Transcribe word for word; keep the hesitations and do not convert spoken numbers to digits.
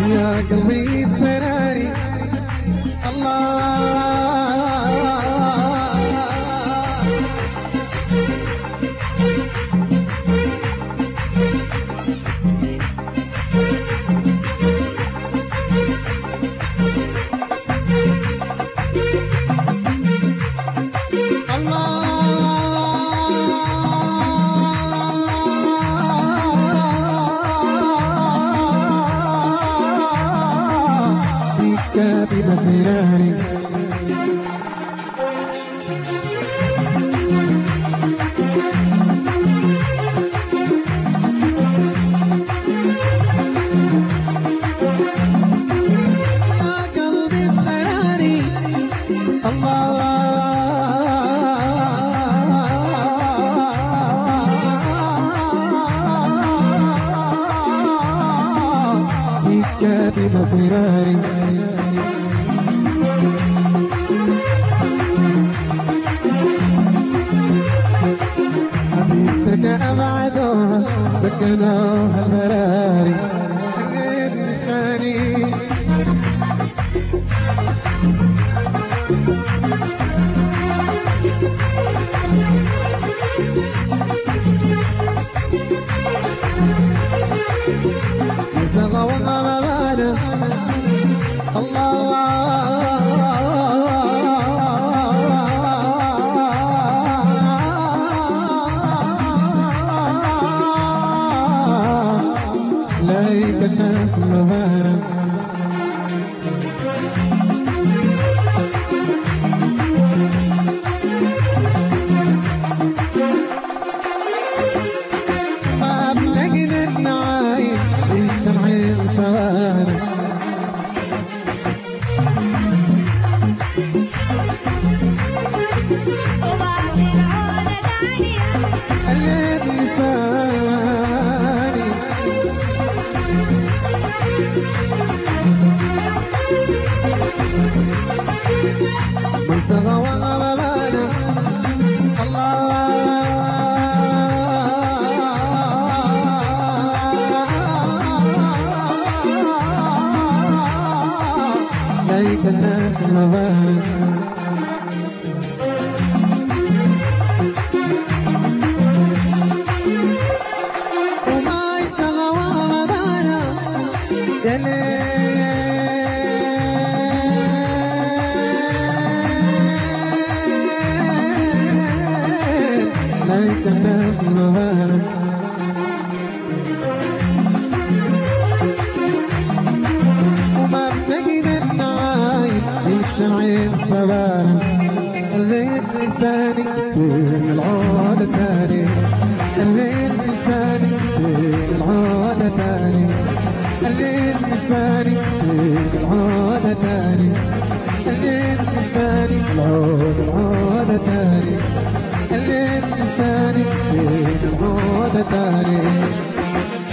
يا قلبي سراري الله بمسيراني يا قلبي السراري الله بك بمسيراني أبعدوها سكنوها المراري غير لساني يسغى وما مبانا الله لايك الناس مبارك ما بنقدر نعايش الشمعين سوارك الليل لساني من سغى وغمانا الله لايك الناس المبارك وما يسغى وغمانا لايك الناس المبارك وما بنقدر نعايش الشمعين سوارك الليل لساني في العودة تاني الليل لساني في العودة تاني الليل لساني في العودة تاني الليل لساني في العودة تاني الليل لساني في العودة تاني